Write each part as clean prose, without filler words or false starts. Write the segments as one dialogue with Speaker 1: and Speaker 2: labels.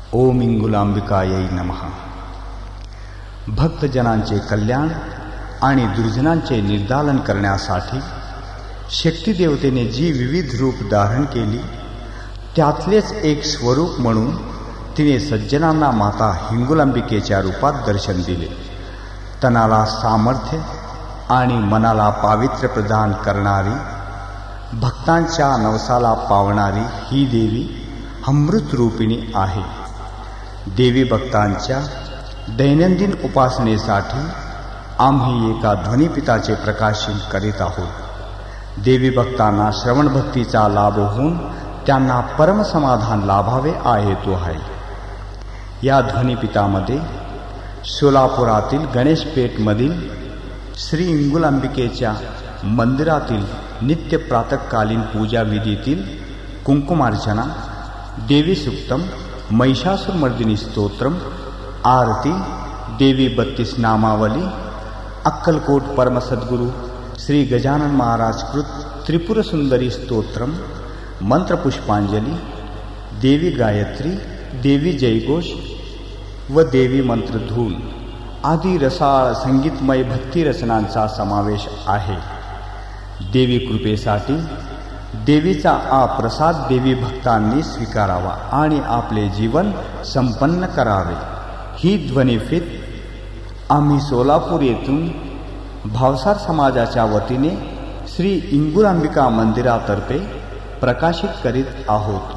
Speaker 1: ओम इंगुलांबिकायै नमः. भक्तजनांचे कल्याण आणि दुर्जनांचे निर्दालन करण्यासाठी शक्तिदेवतेने जी विविध रूप धारण केली त्यातलेच एक स्वरूप म्हणून तिने सज्जनांना माता हिंगुलांबिकेच्या रूपात दर्शन दिले. तनाला सामर्थ्य आणि मनाला पावित्र्य प्रदान करणारी, भक्तांच्या नवसाला पावणारी ही देवी अमृत रूपिणी आहे. देवी भक्तांच्या दैनंदिन उपासनेसाठी आम्ही एका ध्वनिपिताचे प्रकाशन करीत आहोत. देवी भक्तांना श्रवण भक्तीचा लाभ होऊन त्यांना परमसमाधान लाभावे हा हेतू आहे. या ध्वनिपितामध्ये सोलापुरातील गणेशपेठमधील श्री इंगुलांबिकेच्या मंदिरातील नित्य प्रातःकालीन पूजाविधीतील कुंकुमार्चना, देवी सुक्तम, महिषासुरमर्दिनी स्तोत्रम, आरती, देवी 32 नामावली, अक्कलकोट परमसद्गुरु श्री गजानन महाराज कृत त्रिपुर सुंदरी स्तोत्रम, मंत्रपुष्पांजली, देवी गायत्री, देवी जयघोष व देवी मंत्रधून आदी रसाळ संगीतमय भक्ती रचनांचा समावेश आहे. देवी कृपेसाठी देवीचा हा प्रसाद देवी भक्तांनी स्वीकारावा आणि आपले जीवन संपन्न करावे. ही ध्वनिफीत आम्ही सोलापूर येथून भावसार समाजाच्या वतीने श्री इंगुलांबिका मंदिरातर्फे प्रकाशित करीत आहोत.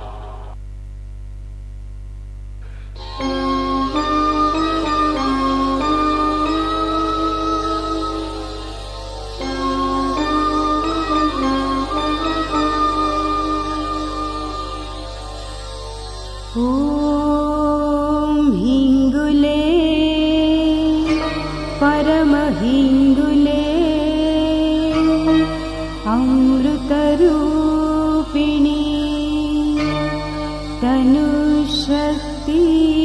Speaker 2: ओम हिंगुले परम हिंगुले अमृत रूपिणी तनुशक्ति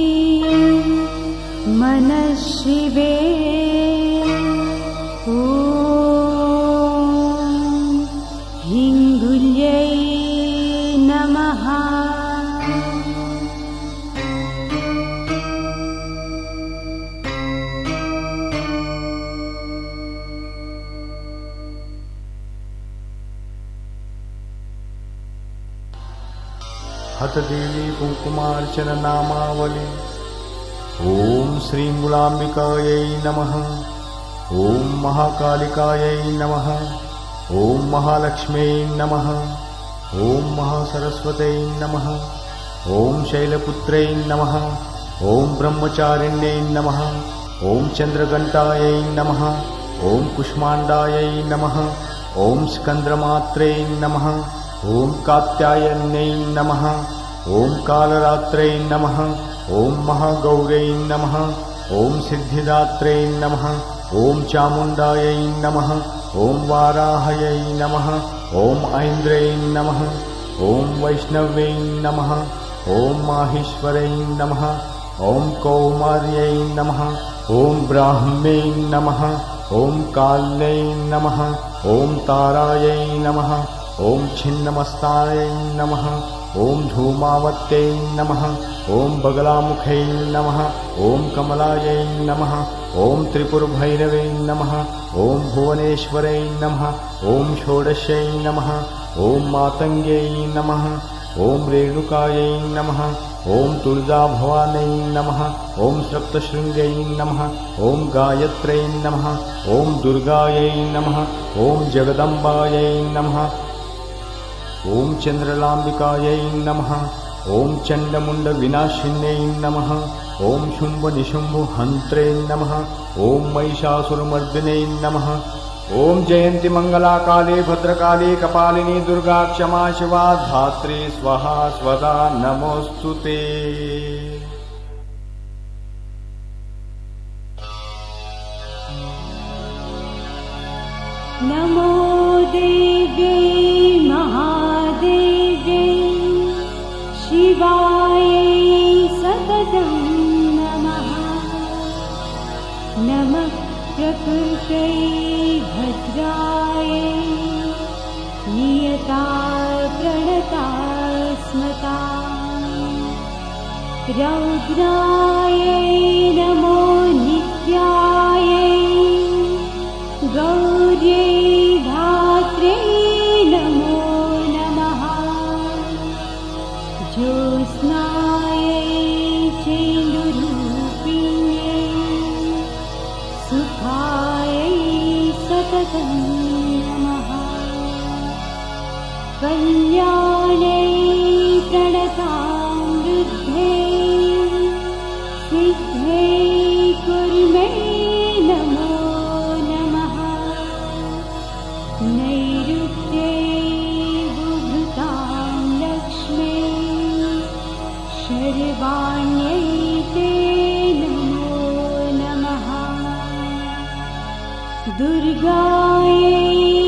Speaker 2: मनशिवे ओम हिंगुल्यै नमः.
Speaker 1: हतदेवी कुंकुमार्चन नामावली. ओम श्री इंगुलांबिकायै नमः. ओम महाकालिकायै नमः. ओम महालक्ष्म्यै नमः. ओम महासरस्वत्यै नमः. ओम शैलपुत्रै नमः. ओम ब्रह्मचारिण्यै नमः. ओम चंद्रघंटायै नमः. ओम कुष्मांडायै नमः. ओम स्कंद्रमात्रै नमः. ओम कात्यायन्यै नमः. ओम कालरात्रै नमः. ओम महागौरै नमः. ओम सिद्धिदात्रै नमः. ओम चामुण्डायै नमः. ओम वाराहयै नमः. ओम ऐन्द्रै नमः. ओम वैष्णव्यै नमः. ओम माहेश्वरै नमः. ओम कौमार्यै नमः. ओम ब्राह्म्यै नमः. ओम काल्यै नमः. ओम तारायै नमः. ओम छिन्नमस्तायै नमः. ओम धूमावत्यै नमः. ओम बगलामुखै नमः. ओम कमलायै नमः. ओम त्रिपुरभैरवै नमः. ओम भुवनेश्वरै नमः. ओम षोडश्यै नमः. ओम मातंग्यै नमः. ओम रेणुकायै नमः. ओम तुळजाभवानै नमः. ओम सप्तशृंग्यै नमः. ओम गायत्र्यै नमः. ओम दुर्गायै नमः. ओम जगदम्बायै नमः. ओम चंद्रलांबिकायै नमः. ओम चंडमुंड विनाशिन्यै नमः. ओम शुंभ निशुंभ हंत्रे नमः. ओम महिषासुरमर्दिने नमः. ओम जयंती मंगला काले भद्रकाली कपालिनी दुर्गा क्षमा शिवा धात्री स्वाहा स्वदा नमोस्तुते.
Speaker 2: नमो देव्यै महादेव्यै शिवायै सततं नमः. नमः प्रकृत्यै भद्रायै नियता प्रणता स्मता रौद्रायै नमो नित्यायै गौर्यै धात्र्यै नमो नमः ज्योत्स्नायै चेन्दुरूपिण्यै सुखायै सततं नमः कल्याणै प्रणतामृद्धे सिद्धे कुर्मे नमो नमः नैऋत्ये बुभृतां लक्ष्मे शर्वाण्यै ते नमो नमः दुर्गायै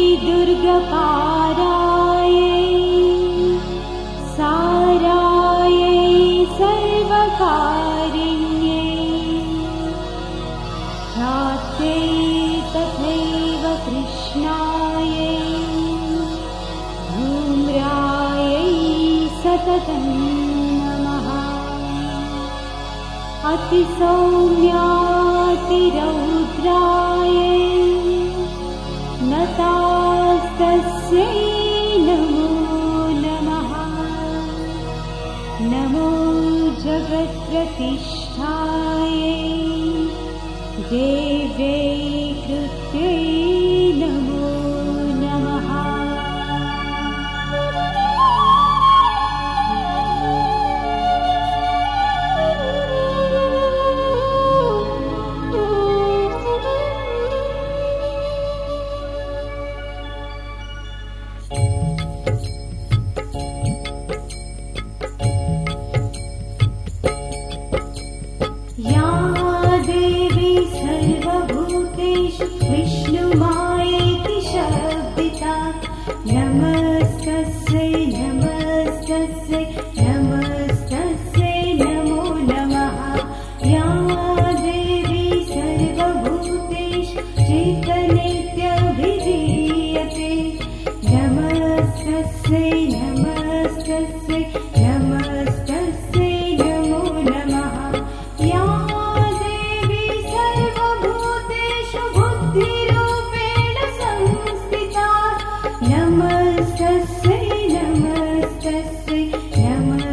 Speaker 2: दुर्गपारायै सारायै सर्वकारिण्यै ह्रात्यै तथैव कृष्णायै धूम्रायै सततं नमः अतिसौम्यातिरौद्रायै नतास्तस्यै नमो नमः नमो जगत्प्रतिष्ठायै देव्यै कृत्यै नमो नमः या देवी सर्वभूतेषु विष्णुमायेति शब्दिता नमस्तस्यै नमस्तस्यै नमस्तस्यै नमो नमः या देवी सर्वभूतेषु चित्तनित्यभिधीयते नमस्तस्यै नमस्तस्यै नमस्तस्यै नमो नमः या देवी सर्वभूतेषु बुद्धिरूपेण संस्थिता नमस्तस्यै नमस्तस्यै नमस्तस्यै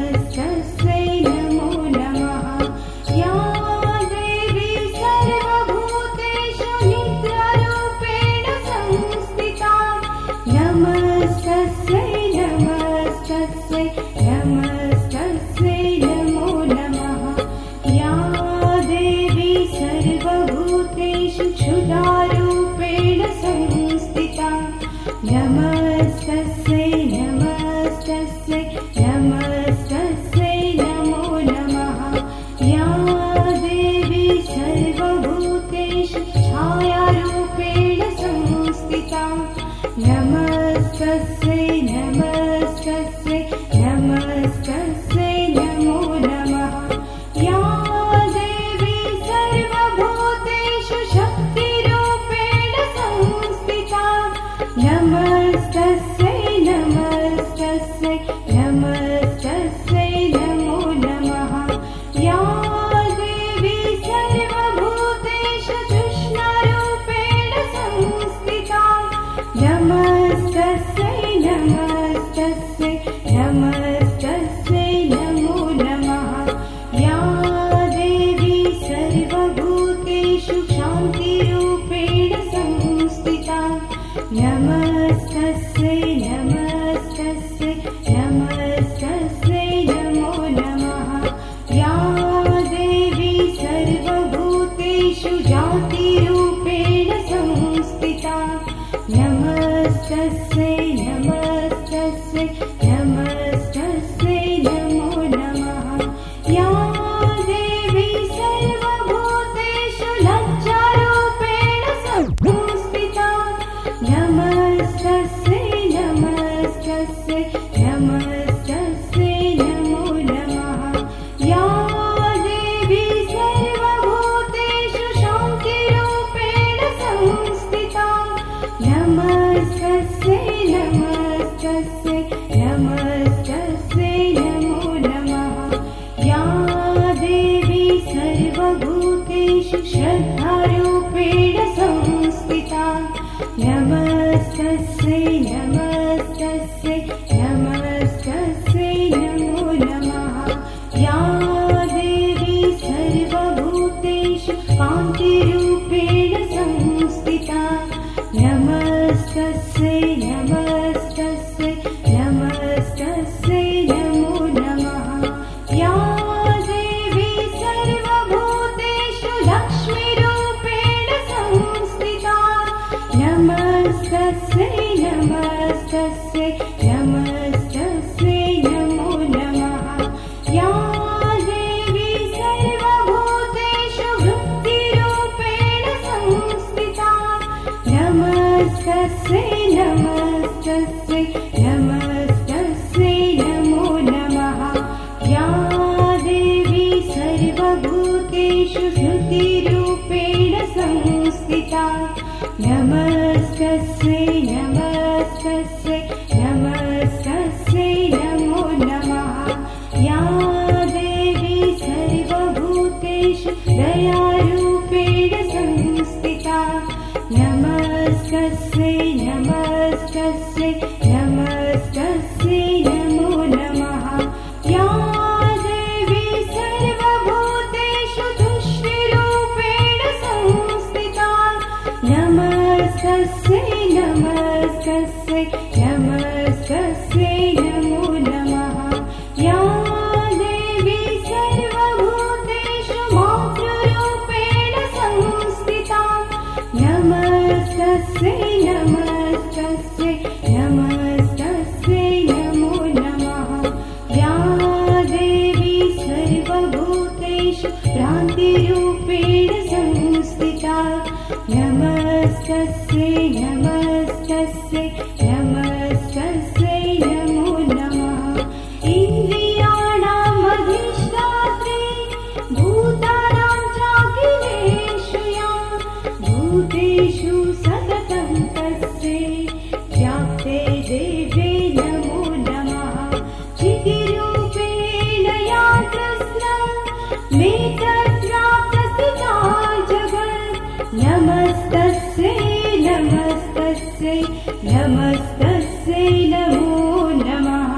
Speaker 2: या देवी सर्वभूतेषु श्रुतिरूपेण संस्थिता नमस्तस्यै नमस्तस्यै नमस्तस्यै नमो नमः या देवी सर्वभूतेषु दयारूपेण संस्थिता नमस्तस्यै नमस्तस्यै नमस्तस्यै नमो नमः या देवी सर्वभूतेषु तुष्टिरूपेण संस्थिता नमस्तस्यै नमस्तस्यै नमस्तस्यै नमो नमः या देवी सर्वभूतेषु मातृरूपेण संस्थिता नमस्तस्यै नमस्तस्यै नमस्तस्यै नमो नमः या देवी सर्वभूतेषु भ्रान्तिरूपेण संस्थिता नमस्तस्यै नमस्तस्यै नमस्तस्यै नमो नमः इन्द्रियाणाम् अधिष्ठात्री भूतानां चाखिलेषु या भूतेषु सततं तस्यै व्याप्ते देवे नमो नमः चितिरूपेण या कृष्णा मे तत्राप्तस्थिता जगत् नमस्तस्यै नमस्तस्यै नमस्तस्यै नमो नमः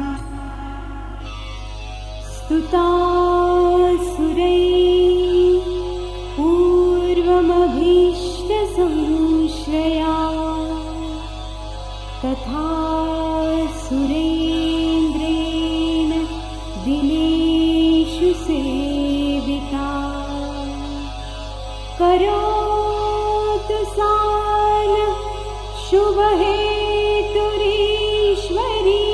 Speaker 2: स्तुतासुरैः पूर्वमभीष्टसंश्रया तथा सुरेन्द्रेण दिनेषु सेविता करोतु सा नः शुभहेतुरीश्वरी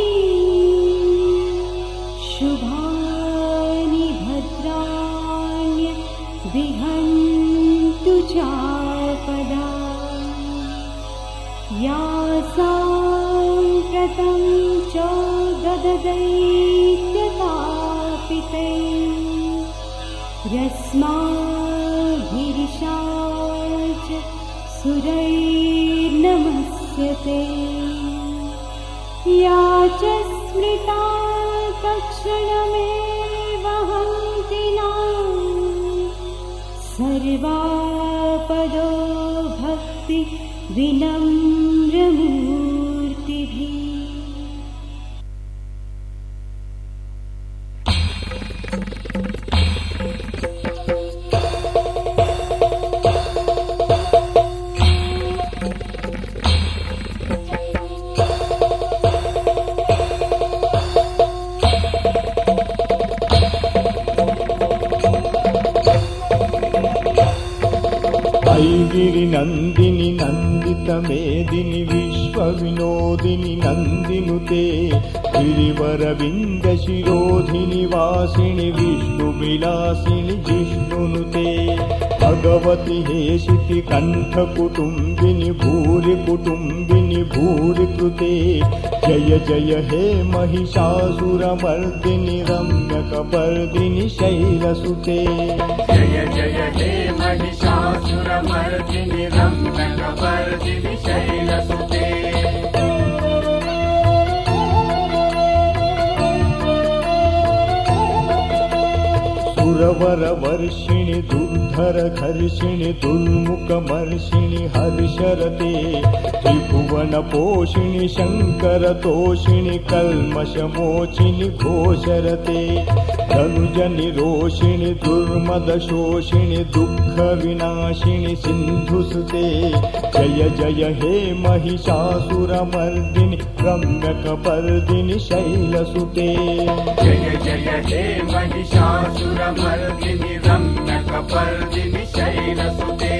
Speaker 2: शुभानि भद्राण्य विहन्तु चापदा या साम्प्रतं च दददैत्यतापितै यस्माभिरिषा च सुरैर्नमस्यते या च स्मृता तत्क्षणमेव हन्ति सर्वापदो भक्ति विनम्रमूर्तिभिः
Speaker 1: गिरिनन्दिनि नन्दितमेदिनि विश्वविनोदिनि नन्दिनुते गिरिवरविन्दशिरोधिनि वासिनि विष्णुविलासिनि जिष्णुनुते भगवति हेशिति कण्ठकुटुम्बिनि भूरि कुटुम्बिनि भूरि कृते जय जय हे महिषासुरमर्दिनि रम्यकपर्दिनि शैलसुते
Speaker 3: जय जय हे महिषासुरमर्दिनि रम्यकपर्दिनि शैलसुते
Speaker 1: सुरवरवर्षिणि दुर्धरघर्षिणि दुर्मुखमर्षिणि हर्षरते त्रिभुवनपोषिणि शङ्करतोषिणि कल्मषमोचिनि घोषरते धनुजनिरोषिणि दुर्मदशोषिणि दुःखविनाशिनि सिन्धुसुते जय जय हे महिषासुरमर्दिनि रम्यकपर्दिनि शैलसुते
Speaker 3: जय जय हे महिषासुरमर्दिनि रम्यकपर्दिनि शैलसुते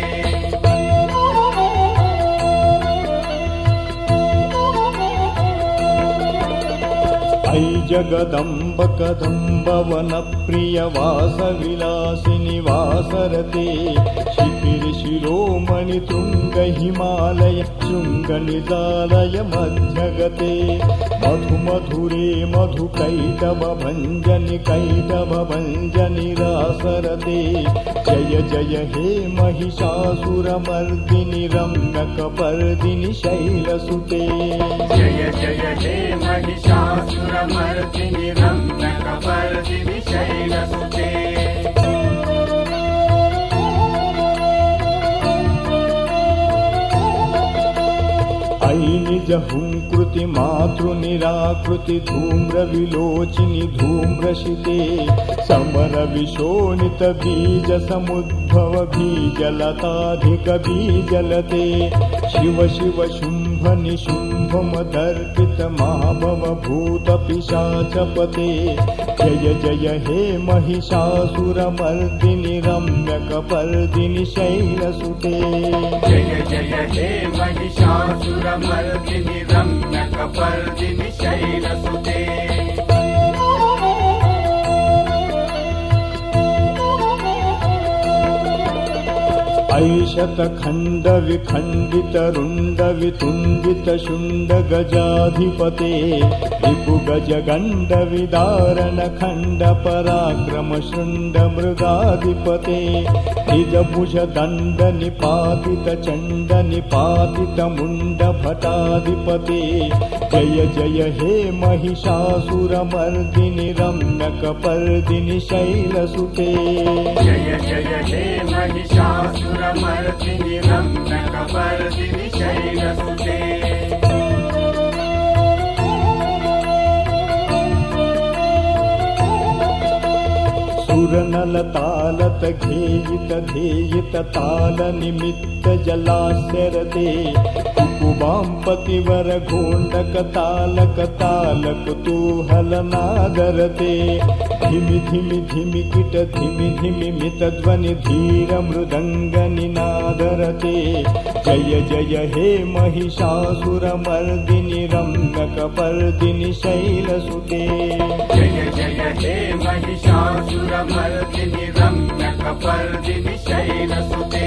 Speaker 1: जगदम्ब कदम्बवन प्रिय वासविलासिनि वासरते शिखिरिशिरोमणि तुङ्ग हिमालय शृङ्गनिदालय मध्यगते मधुमधुरे मधुकैटभ भञ्जनि कैटभ भञ्जनि रासरते जय जय हे महिषासुरमर्दिनि रम्यकपर्दिनि शैलसुते
Speaker 3: जय जय हे महिषासुरमर्दिनि रम्यकपर्दिनि शैलसुते
Speaker 1: निजहुंकृति मातृनिराकृति धूम्रविलोचिनि धूम्रशिते समर विशोणित बीज समुद्भव बीजलताधिक बीजलते शिव शिव शुंभ निशुंभ मदर्पित महाभव भूत पिशाचपते जय जय हे महिषासुरमर्दिनि रम्यकपर्दिनि शैलसुते
Speaker 3: जय जय हे महिषासुरमर्दिनि रम्यकपर्दिनि शैलसुते
Speaker 1: ऐशत खंड विखंडित रुंड वितुंडित शुंड गजाधिपते रिपु गज गंड विदारण खंड पराक्रम शुंड मृगाधिपते निज भुज दंड निपातित चंड निपातित मुंड भटाधिपते जय जय हे महिषासुरमर्दिनि रम्यकपर्दिनि शैलसुते
Speaker 3: जय जय हे महिषासुरमर्दिनि रम्यकपर्दिनि शैलसुते
Speaker 1: सुरनल तालत घेयित धेयित ताल निमित्त जलाशरते कुकुबाम्पतिवर घोंडक तालक तालक तूहल नादरते धिमि धिमि धिमि किट धिमि धिमि मित ध्वनि धीर मृदंग निनादरते जय जय हे महिषासुरमर्दिनि रम्यकपर्दिनि शैलसुते
Speaker 3: जय जय हे महिषासुरमर्दिनि रम्यकपर्दिनि शैलसुते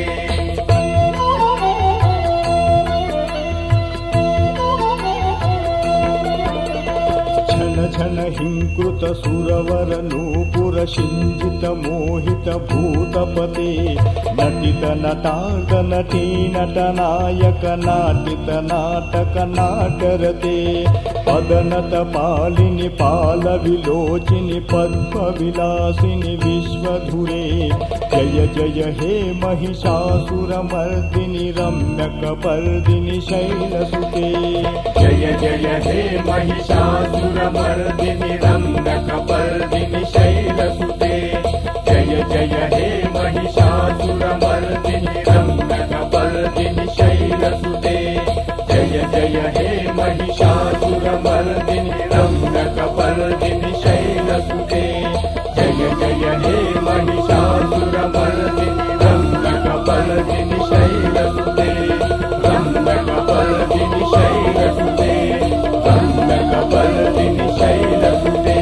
Speaker 1: छन हिंकृत सुरवर नूपुर शिंजित मोहित भूतपते नटित नटार्क नटी नटनायक नाटित नाटक नाटरते पदनत पालिनि पाल विलोचिनि पद्म विलासिनि विश्वधुरे जय जय हे महिषासुरमर्दिनि रम्यकपर्दिनि शैलसुते
Speaker 3: जय जय हे महिषासुरमर्दिनि रम्यकपर्दिनि शैलसुते जय जय हे महिषासुरमर्दिनि रम्यकपर्दिनि शैलसुते जय जय हे महिषासुरमर्दिनि रम्यकपर्दिनि शैलसुते जय जय हे महिषासुरमर्दिनि रम्यकपर्दिनि शैलसुते रम्यकपर्दिनि शैलसुते रम्यकपर्दिनि शैलसुते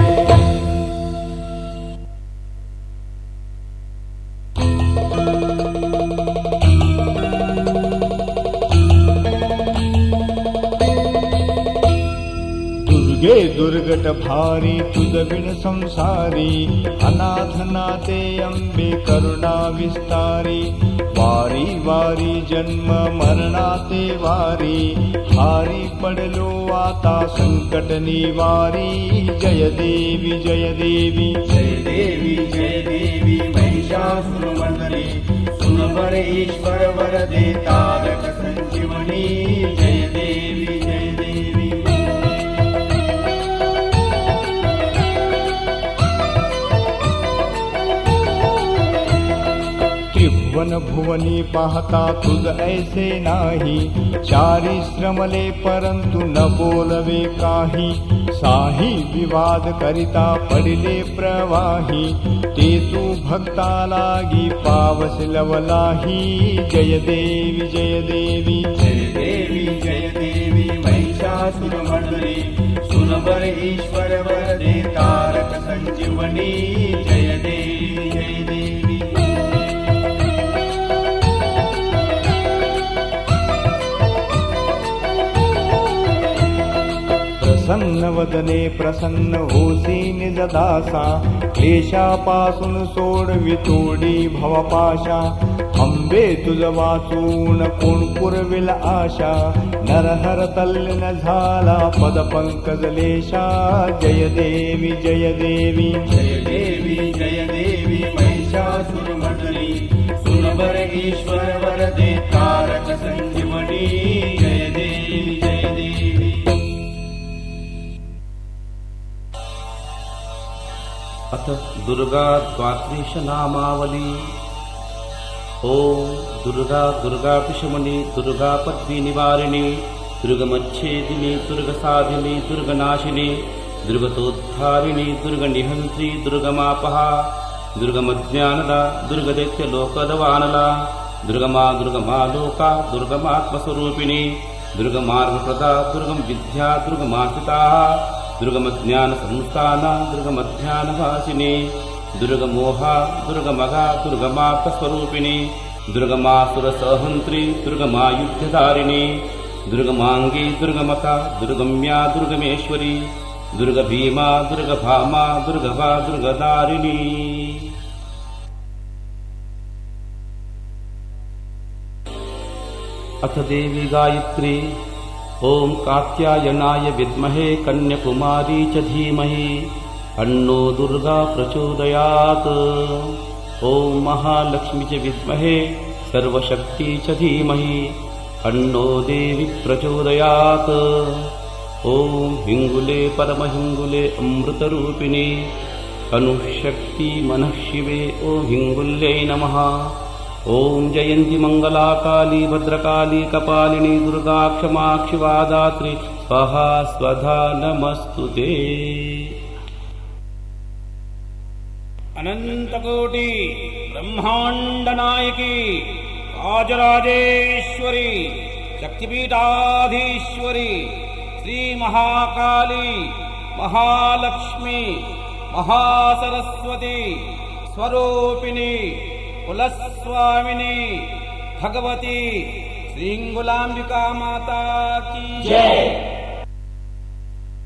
Speaker 1: दुर्गे दुर्गट भारी तुझ बिन संसारी अनाथ नाते अंबे करुणा विस्तारी वारी वारी जन्म मरणाते वारी हारी पडलो आता संकट निवारी जय देवी जय देवी
Speaker 3: जय देवी जय देवी महिषासुरमर्दिनि सुरवर ईश्वर वरदे तारक संजीवनी जय देवी जय देवी
Speaker 1: त्रिभुवन भुवनी पाहता तुझ ऐसे नाही चारी श्रमले परंतु न बोलवे काही साही विवाद करिता पडिले प्रवाही ते तू भक्ता लागी पावस लवलाही जय देवी जय देवी
Speaker 3: जय देवी जय देवी महिषासुरमर्दिनि सुनबर ईश्वर वरदे तारक संजीवनी जय देवी जय देवी।
Speaker 1: प्रसन्न वदने प्रसन्न होसी निजदासा क्लेशापासून सोडवी तोडी भवपाशा अंबे तुझ वाचून कोण पुरविल आशा नरहर तल्लीन झाला पद पंकज लेशा जय देवी जय देवी
Speaker 3: जय देवी जय देवी महिषासुरमर्दिनी सुनबर ईश्वर वरदे तारक संजीवनी जय देवी जय देवी।
Speaker 4: अथ दुर्गा द्वात्रिश नामावली। ओम दुर्गा दुर्गापिशमनी दुर्गा पद्मी निवारिणी दुर्गमच्छेदिनी दुर्गसाधिनी दुर्गनाशिनी दुर्गतोद्धारिणी दुर्गनिहन्त्री दुर्गमापहा दुर्गमज्ञानदा दुर्गदैत्यलोकदवानला दुर्गमा दुर्गमा लोका दुर्गमात्मस्वरूपिणी दुर्गमार्गप्रदा दुर्गम विद्या दुर्गमाश्रिता दुर्गमज्ञानसंस्थाना दुर्गमध्यानवासिनी दुर्गमोहा दुर्गमगा दुर्गमार्थस्वरूपिणी दुर्गमासुरसहन्त्री दुर्गमायुध्यधारिणी दुर्गमांगी दुर्गमता दुर्गम्या दुर्गमेश्वरी दुर्गभीमा दुर्गभामा दुर्गभा दुर्गदारिणी। अथ देवी गायत्री। ओम कात्यायनाय विद्महे कन्याकुमारी च धीमहि अन्नो दुर्गा प्रचोदयात्। ओम महालक्ष्मी च विद्महे सर्वशक्ति च धीमहि अन्नो देवी प्रचोदयात्। ओम हिंगुले परमहिंगुले अमृतरूपिणी अनुशक्ति मनः शिवे ओम हिंगुल्यै नमः। ओम जयंती मंगला काली भद्रकाली कपालिनी दुर्गा क्षमा शिवा दात्री स्वाहा स्वधा नमस्तुते।
Speaker 5: अनंतकोटि ब्रह्मांड नायकी राजराजेश्वरी शक्तिपीठाधीश्वरी श्री महाकाली महालक्ष्मी महासरस्वती स्वरूपिणी कुलस्वामिनी भगवती श्रींगुलांबिका माता की जय।